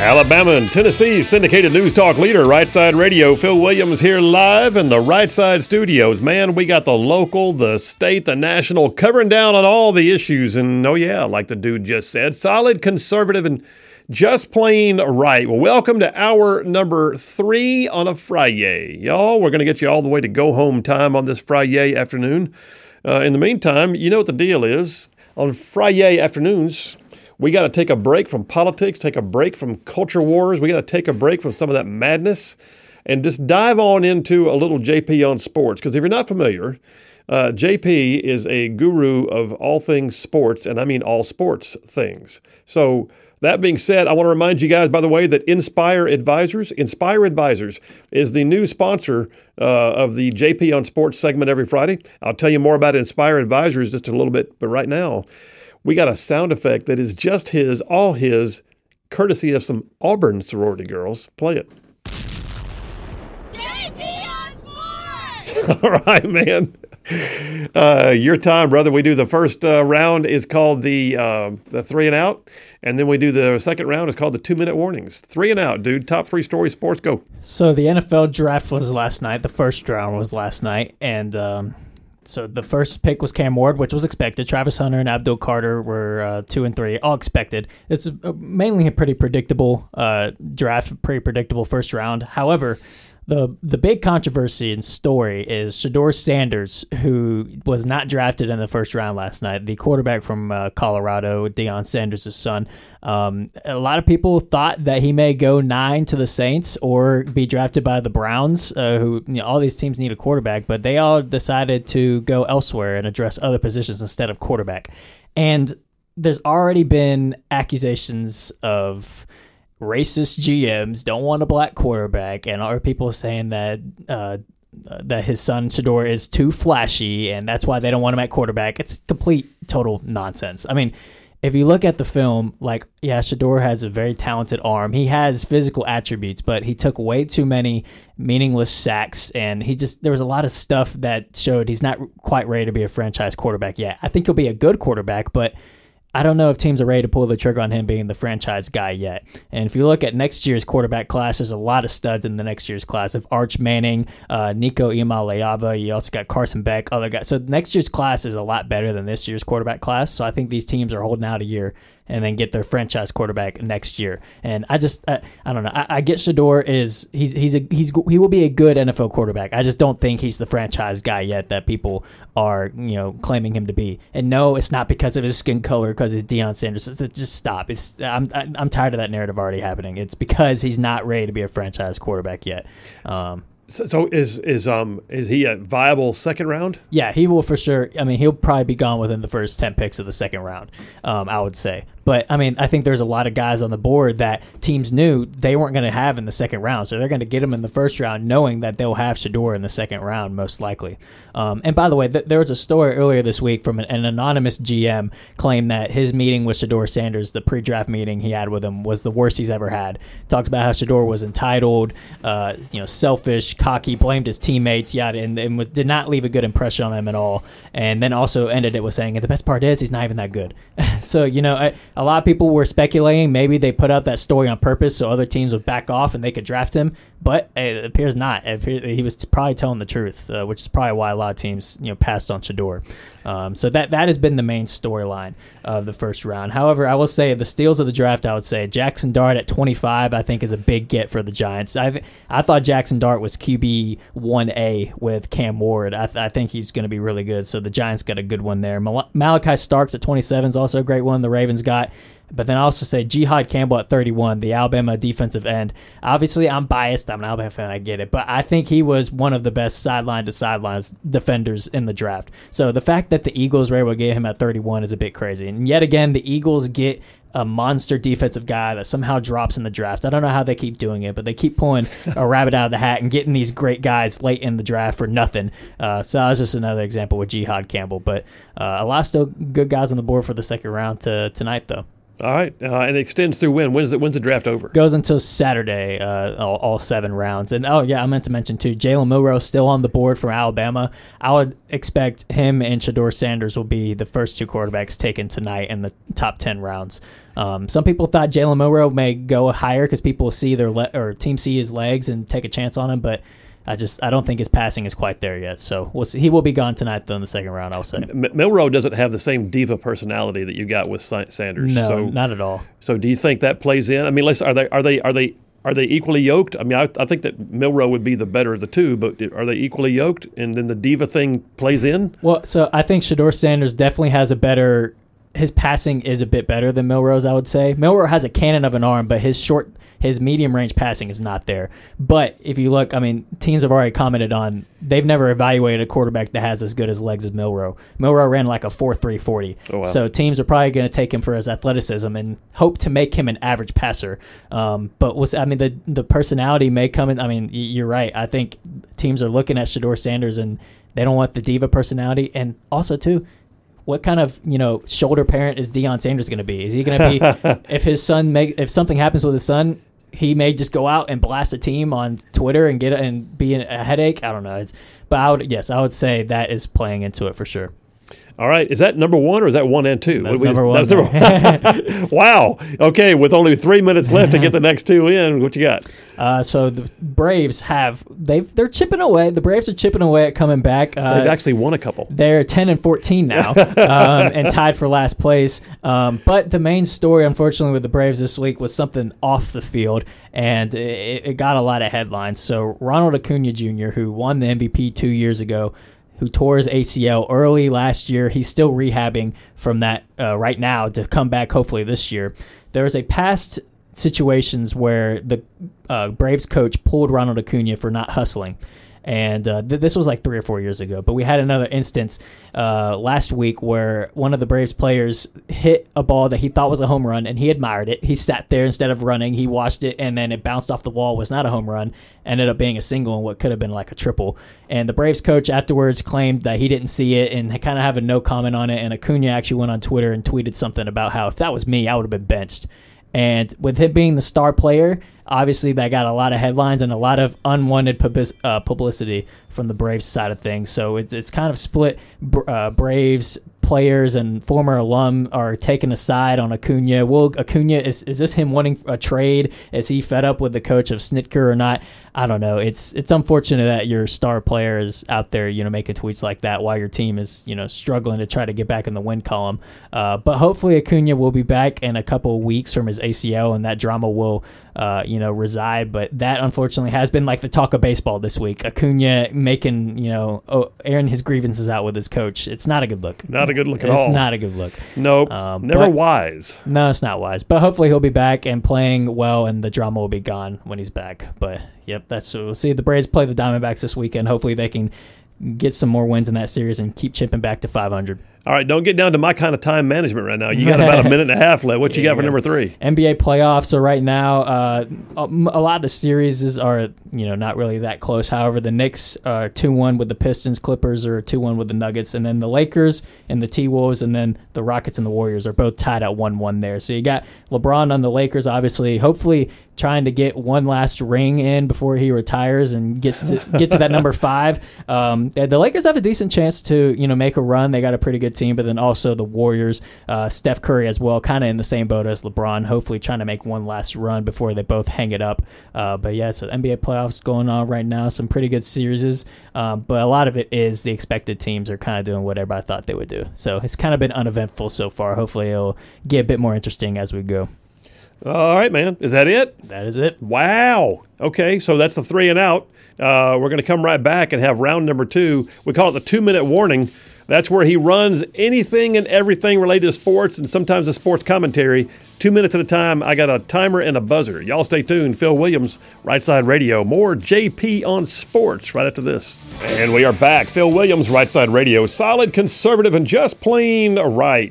Alabama and Tennessee's syndicated news talk leader, Right Side Radio. Phil Williams here live in the Right Side studios. Man, we got the local, the state, the national, covering down on all the issues. And oh yeah, like the dude just said, solid, conservative, and just plain right. Well, welcome to hour number 3 on a Friday. Y'all, we're going to get you all the way to go home time on this Friday afternoon. In the meantime, you know what the deal is. On Friday afternoons, we got to take a break from politics, take a break from culture wars. We got to take a break from some of that madness and just dive on into a little JP on sports. Because if you're not familiar, JP is a guru of all things sports, and I mean all sports things. So that being said, I want to remind you guys, by the way, that Inspire Advisors is the new sponsor of the JP on Sports segment every Friday. I'll tell you more about Inspire Advisors just a little bit, but right now, we got a sound effect that is just his, all his, courtesy of some Auburn sorority girls. Play it. JP on Sports! All right, man. Your time, brother. We do the first round is called the 3 and out, and then we do the second round is called the 2-minute warnings. 3 and out, dude. Top 3 stories, sports, go. So the NFL draft was last night. The first round was last night, and so the first pick was Cam Ward, which was expected. Travis Hunter and Abdul Carter were 2 and 3, all expected. It's mainly a pretty predictable draft, pretty predictable first round. However, the big controversy and story is Shedeur Sanders, who was not drafted in the first round last night, the quarterback from Colorado, Deion Sanders' son. A lot of people thought that he may go 9 to the Saints or be drafted by the Browns, who all these teams need a quarterback, but they all decided to go elsewhere and address other positions instead of quarterback. And there's already been accusations of racist GMs don't want a black quarterback, and are people saying that that his son Shedeur is too flashy, and that's why they don't want him at quarterback. It's complete, total nonsense. I mean, if you look at the film, like, yeah, Shedeur has a very talented arm. He has physical attributes, but he took way too many meaningless sacks, and there was a lot of stuff that showed he's not quite ready to be a franchise quarterback yet. I think he'll be a good quarterback, but I don't know if teams are ready to pull the trigger on him being the franchise guy yet. And if you look at next year's quarterback class, there's a lot of studs in the next year's class of Arch Manning, Nico Imaleava. You also got Carson Beck, other guys. So next year's class is a lot better than this year's quarterback class. So I think these teams are holding out a year and then get their franchise quarterback next year. And I don't know. I get Shedeur he will be a good NFL quarterback. I just don't think he's the franchise guy yet that people are claiming him to be. And no, it's not because of his skin color, because he's Deion Sanders. Just stop. I'm tired of that narrative already happening. It's because he's not ready to be a franchise quarterback yet. So is he a viable second round? Yeah, he will for sure. I mean, he'll probably be gone within the first 10 picks of the second round, I would say. But, I mean, I think there's a lot of guys on the board that teams knew they weren't going to have in the second round. So they're going to get him in the first round knowing that they'll have Shedeur in the second round, most likely. And by the way, there was a story earlier this week from an anonymous GM claimed that his meeting with Shedeur Sanders, the pre-draft meeting he had with him, was the worst he's ever had. Talked about how Shedeur was entitled, selfish, cocky, blamed his teammates, and did not leave a good impression on him at all. And then also ended it with saying, and the best part is he's not even that good. So, a lot of people were speculating maybe they put out that story on purpose so other teams would back off and they could draft him, but it appears not. He was probably telling the truth, which is probably why a lot of teams passed on Shedeur. So that has been the main storyline of the first round. However, I will say the steals of the draft, I would say Jackson Dart at 25, I think is a big get for the Giants. I thought Jackson Dart was QB 1A with Cam Ward. I think he's going to be really good. So the Giants got a good one there. Malachi Starks at 27 is also a great one the Ravens got. But then I also say Jihad Campbell at 31, the Alabama defensive end. Obviously, I'm biased. I'm an Alabama fan. I get it. But I think he was one of the best sideline-to-sideline defenders in the draft. So the fact that the Eagles were able to get him at 31 is a bit crazy. And yet again, the Eagles get a monster defensive guy that somehow drops in the draft. I don't know how they keep doing it, but they keep pulling a rabbit out of the hat and getting these great guys late in the draft for nothing. So that was just another example with Jihad Campbell. But a lot of still good guys on the board for the second round tonight, though. All right, and it extends through when? When's the draft over? Goes until Saturday, all 7 rounds. And, I meant to mention, too, Jalen Milroe still on the board from Alabama. I would expect him and Shedeur Sanders will be the first 2 quarterbacks taken tonight in the top 10 rounds. Some people thought Jalen Milroe may go higher because people see or team see his legs and take a chance on him, but I don't think his passing is quite there yet. So we'll see. He will be gone tonight, though, in the second round, I'll say. Milroe doesn't have the same diva personality that you got with Sanders. No, not at all. So do you think that plays in? I mean, are they equally yoked? I mean, I think that Milroe would be the better of the two, but are they equally yoked? And then the diva thing plays in? Well, so I think Shedeur Sanders definitely has his passing is a bit better than Milroe's, I would say. Milroe has a cannon of an arm, but his medium range passing is not there. But if you look, I mean, teams have already commented on they've never evaluated a quarterback that has as good as legs as Milroe. Milroe ran like a 4.3 40. Oh, wow. So teams are probably going to take him for his athleticism and hope to make him an average passer. But the personality may come in. I mean, you're right. I think teams are looking at Shedeur Sanders and they don't want the diva personality. And also, too, what kind of shoulder parent is Deion Sanders going to be? Is he going to be if something happens with his son, he may just go out and blast a team on Twitter and be a headache? I don't know. But I would say that is playing into it for sure. All right. Is that number one or is that 1 and 2? That's number one. That's number one. Wow. Okay. With only 3 minutes left to get the next two in, what you got? So the Braves they're chipping away. The Braves are chipping away at coming back. They've actually won a couple. They're 10-14 now, and tied for last place. But the main story, unfortunately, with the Braves this week was something off the field, and it got a lot of headlines. So Ronald Acuna Jr., who won the MVP 2 years ago, who tore his ACL early last year. He's still rehabbing from that right now to come back hopefully this year. There was a past situations where the Braves coach pulled Ronald Acuna for not hustling. And this was like 3 or 4 years ago. But we had another instance last week where one of the Braves players hit a ball that he thought was a home run, and he admired it. He sat there instead of running. He watched it, and then it bounced off the wall, was not a home run, ended up being a single and what could have been like a triple. And the Braves coach afterwards claimed that he didn't see it and kind of have a no comment on it. And Acuna actually went on Twitter and tweeted something about how if that was me, I would have been benched. And with him being the star player, obviously that got a lot of headlines and a lot of unwanted publicity from the Braves side of things. So it's kind of split. Braves players and former alum are taking a side on Acuna. Is this him wanting a trade? Is he fed up with the coach of Snitker or not? I don't know. It's unfortunate that your star player is out there, making tweets like that while your team is, struggling to try to get back in the win column. But hopefully Acuna will be back in a couple of weeks from his ACL and that drama will, reside. But that unfortunately has been like the talk of baseball this week. Acuna making, airing his grievances out with his coach. It's not a good look. Not a good look at all. It's not a good look. Nope. Never wise. No, it's not wise. But hopefully he'll be back and playing well, and the drama will be gone when he's back. But yep, we'll see. The Braves play the Diamondbacks this weekend. Hopefully they can get some more wins in that series and keep chipping back to 500. All right, don't get down to my kind of time management right now. You got about a minute and a half left. What you got for number 3? NBA playoffs. So right now, a lot of the series are not really that close. However, the Knicks are 2-1 with the Pistons. Clippers are 2-1 with the Nuggets, and then the Lakers and the T-Wolves, and then the Rockets and the Warriors are both tied at 1-1 there. So you got LeBron on the Lakers, obviously, hopefully trying to get one last ring in before he retires and get to that number 5. The Lakers have a decent chance to make a run. They got a pretty good team, but then also the Warriors, Steph Curry as well, kind of in the same boat as LeBron, hopefully trying to make one last run before they both hang it up. But yeah, so NBA playoffs going on right now, some pretty good series, but a lot of it is the expected teams are kind of doing what everybody thought they would do. So it's kind of been uneventful so far. Hopefully it'll get a bit more interesting as we go. All right, man. Is that it? That is it. Wow. Okay, so that's the 3 and out. We're going to come right back and have round number 2. We call it the 2-minute warning. That's where he runs anything and everything related to sports and sometimes the sports commentary. 2 minutes at a time. I got a timer and a buzzer. Y'all stay tuned. Phil Williams, Right Side Radio. More JP on sports right after this. And we are back. Phil Williams, Right Side Radio. Solid, conservative, and just plain right.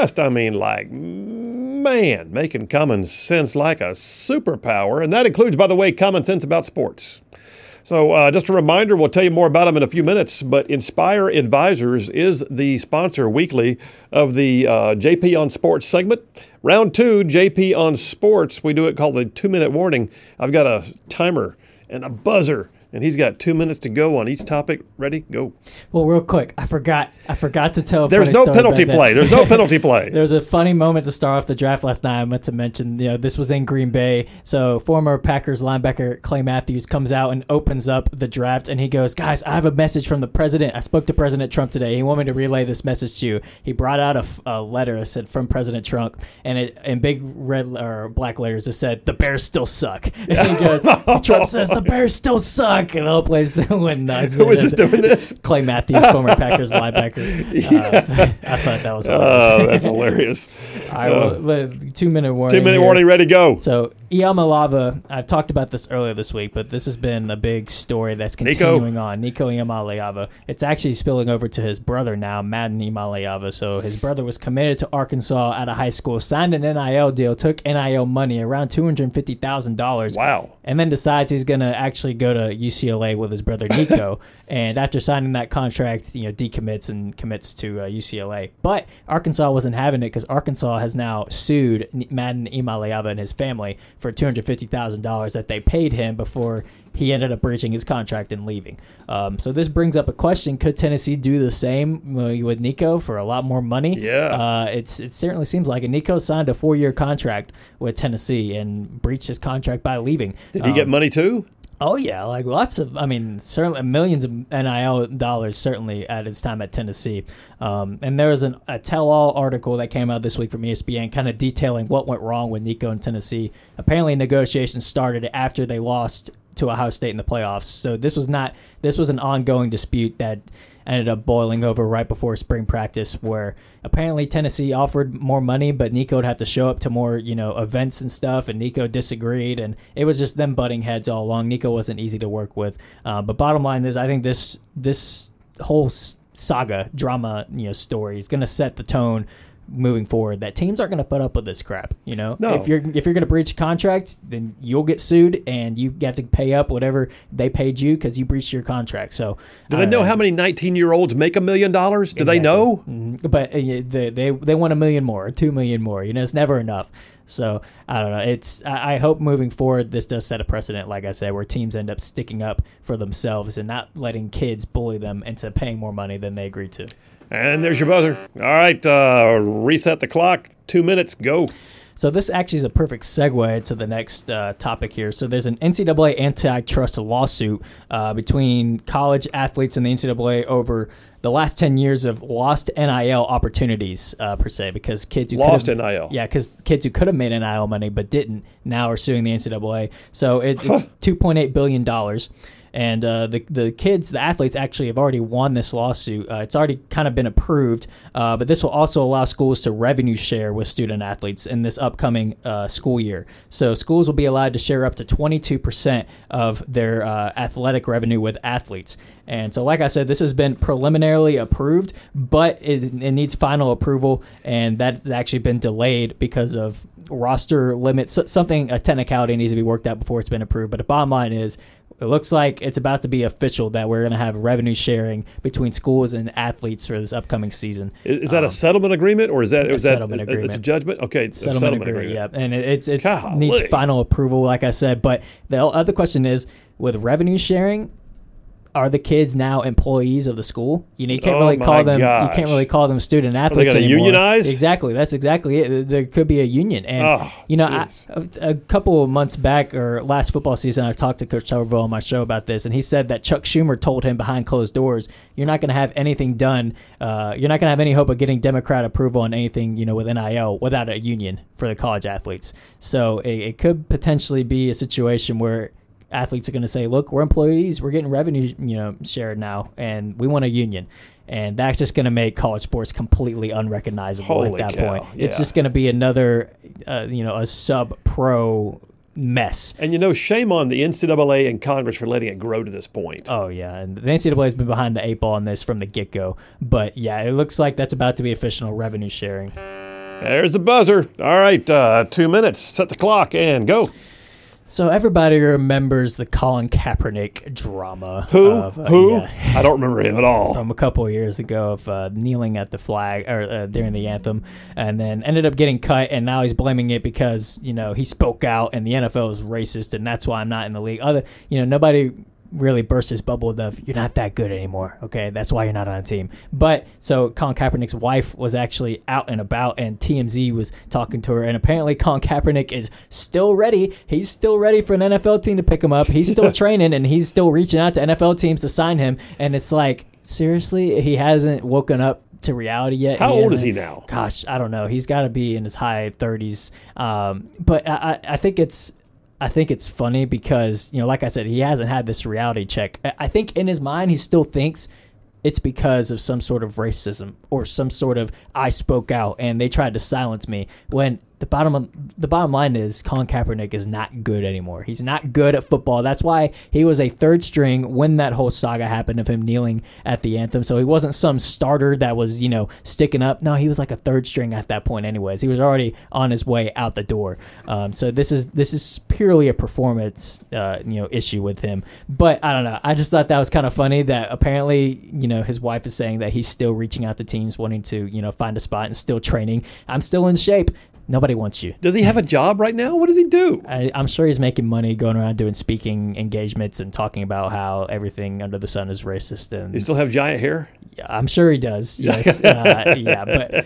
Making common sense like a superpower. And that includes, by the way, common sense about sports. So just a reminder, we'll tell you more about them in a few minutes, but Inspire Advisors is the sponsor weekly of the JP on Sports segment. Round 2, JP on Sports, we do it called the 2-minute warning. I've got a timer and a buzzer and he's got 2 minutes to go on each topic. Ready? Go. Well, real quick, I forgot to tell. There's no penalty play. There's no penalty play. There was a funny moment to start off the draft last night. I meant to mention, this was in Green Bay. So former Packers linebacker Clay Matthews comes out and opens up the draft, and he goes, "Guys, I have a message from the president. I spoke to President Trump today. He wanted me to relay this message to you." He brought out a letter that said from President Trump, and it in big red or black letters it said, "The Bears still suck." And he goes, Trump says, "The Bears still suck," and the whole place went nuts. Who was just doing this? Clay Matthews, former Packers linebacker. I thought that was hilarious. Oh, that's hilarious. All right, well, 2 minute warning. 2 minute here. warning, ready, go. So, Iamaleava, I've talked about this earlier this week, but this has been a big story that's continuing on. Nico Iamaleava. It's actually spilling over to his brother now, Madden Iamaleava. So, his brother was committed to Arkansas out of high school, signed an NIL deal, took NIL money, around $250,000. Wow. And then decides he's going to actually go to UCLA with his brother Nico. And after signing that contract, decommits and commits to UCLA. But Arkansas wasn't having it because Arkansas has now sued Madden Iamaleava and his family for $250,000 that they paid him before he ended up breaching his contract and leaving. So this brings up a question: could Tennessee do the same with Nico for a lot more money? Yeah. It certainly seems like it. Nico signed a 4-year contract with Tennessee and breached his contract by leaving. Did he get money too? Oh, yeah, like certainly millions of NIL dollars, certainly at his time at Tennessee. And there was a tell-all article that came out this week from ESPN kind of detailing what went wrong with Nico in Tennessee. Apparently, negotiations started after they lost to Ohio State in the playoffs. So this was an ongoing dispute that ended up boiling over right before spring practice, where apparently Tennessee offered more money, but Nico would have to show up to more, events and stuff, and Nico disagreed, and it was just them butting heads all along. Nico wasn't easy to work with. But bottom line is, I think this whole saga, drama, story is going to set the tone moving forward, that teams aren't going to put up with this crap. No. If you're going to breach a contract, then you'll get sued and you have to pay up whatever they paid you because you breached your contract. So do they know how many 19-year-olds make $1 million? Do exactly. they know? Mm-hmm. But they want $1 million more or $2 million more. It's never enough. So I don't know. I hope moving forward this does set a precedent, like I said, where teams end up sticking up for themselves and not letting kids bully them into paying more money than they agreed to. And there's your buzzer. All right, reset the clock. 2 minutes, go. So this actually is a perfect segue to the next topic here. So there's an NCAA antitrust lawsuit between college athletes and the NCAA over the last 10 years of lost NIL opportunities, per se, because kids who lost NIL. Yeah, because kids who could have made NIL money but didn't now are suing the NCAA. So it's $2.8 billion. And the kids, the athletes, actually have already won this lawsuit. It's already kind of been approved, but this will also allow schools to revenue share with student athletes in this upcoming school year. So schools will be allowed to share up to 22% of their athletic revenue with athletes. And so, like I said, this has been preliminarily approved, but it needs final approval, and that's actually been delayed because of roster limits. A technicality needs to be worked out before it's been approved. But the bottom line is, it looks like it's about to be official that we're going to have revenue sharing between schools and athletes for this upcoming season. Is that a settlement agreement, or is that settlement agreement? It's a judgment. Okay, settlement agreement. Yeah, and it needs final approval, like I said. But the other question is, with revenue sharing, are the kids now employees of the school? You can't really call them. Gosh. You can't really call them student athletes anymore. Are they going to unionize? Exactly. That's exactly it. There could be a union. And a couple of months back, or last football season, I talked to Coach Tuberville on my show about this, and he said that Chuck Schumer told him behind closed doors, "You're not going to have anything done. You're not going to have any hope of getting Democrat approval on anything, with NIL without a union for the college athletes." So it could potentially be a situation where athletes are going to say, "Look, we're employees. We're getting revenue, shared now, and we want a union." And that's just going to make college sports completely unrecognizable at that point. Yeah. It's just going to be another, a sub-pro mess. And shame on the NCAA and Congress for letting it grow to this point. Oh, yeah. And the NCAA has been behind the 8 ball on this from the get-go. But, yeah, it looks like that's about to be official revenue sharing. There's the buzzer. All right, 2 minutes. Set the clock and go. So everybody remembers the Colin Kaepernick drama. Who? Yeah. I don't remember him at all. From a couple of years ago of kneeling at the flag or during the anthem, and then ended up getting cut, and now he's blaming it because he spoke out and the NFL is racist, and that's why I'm not in the league. Nobody really burst his bubble of, you're not that good anymore, okay? That's why you're not on a team. But so Colin Kaepernick's wife was actually out and about, and TMZ was talking to her, and apparently Colin Kaepernick is still ready. He's still ready for an NFL team to pick him up. He's still training, and he's still reaching out to NFL teams to sign him. And it's like, seriously, he hasn't woken up to reality yet. How old is he now? Gosh, I don't know. He's got to be in his high 30s. But I think it's funny because, like I said, he hasn't had this reality check. I think in his mind he still thinks it's because of some sort of racism or some sort of I spoke out and they tried to silence me, when the bottom line is Colin Kaepernick is not good anymore. He's not good at football. That's why he was a third string when that whole saga happened of him kneeling at the anthem. So he wasn't some starter that was, sticking up. No, he was like a third string at that point anyways. He was already on his way out the door. So this is purely a performance issue with him. But I don't know. I just thought that was kind of funny that apparently, his wife is saying that he's still reaching out to teams wanting to, find a spot and still training. I'm still in shape. Nobody wants you. Does he have a job right now? What does he do? I'm sure he's making money going around doing speaking engagements and talking about how everything under the sun is racist. And he still have giant hair? Yeah, I'm sure he does. Yes. But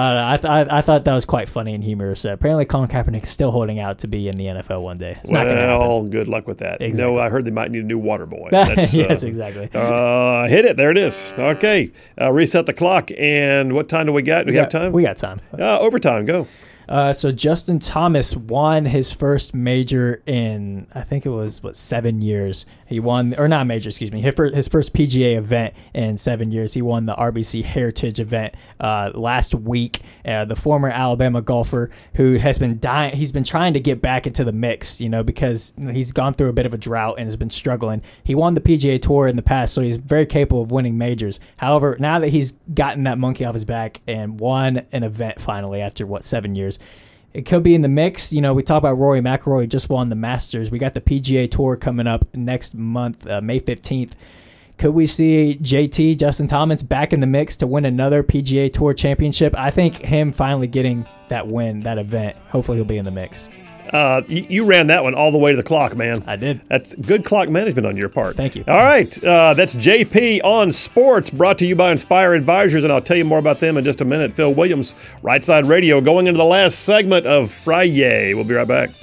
I thought that was quite funny and humorous. Apparently, Colin Kaepernick is still holding out to be in the NFL one day. It's not going to happen. Well, good luck with that. Exactly. No, I heard they might need a new water boy. That's, yes, exactly. Hit it. There it is. Okay. Reset the clock. And what time do we got? Do we have time? We got time. Overtime. Go. So Justin Thomas won his first major in, I think it was, 7 years. He won, or not major, excuse me, his first PGA event in 7 years. He won the RBC Heritage event last week. The former Alabama golfer who has been dying, he's been trying to get back into the mix, because he's gone through a bit of a drought and has been struggling. He won the PGA Tour in the past, so he's very capable of winning majors. However, now that he's gotten that monkey off his back and won an event finally after, 7 years, it could be in the mix. We talk about Rory McIlroy, who just won the Masters. We got the PGA Tour coming up next month, May 15th. Could we see JT, Justin Thomas, back in the mix to win another PGA Tour championship? I think him finally getting that win, that event, hopefully he'll be in the mix. You ran that one all the way to the clock, man. I did. That's good clock management on your part. Thank you. All right. That's JP on Sports, brought to you by Inspire Advisors, and I'll tell you more about them in just a minute. Phil Williams, Right Side Radio, going into the last segment of Friday. We'll be right back.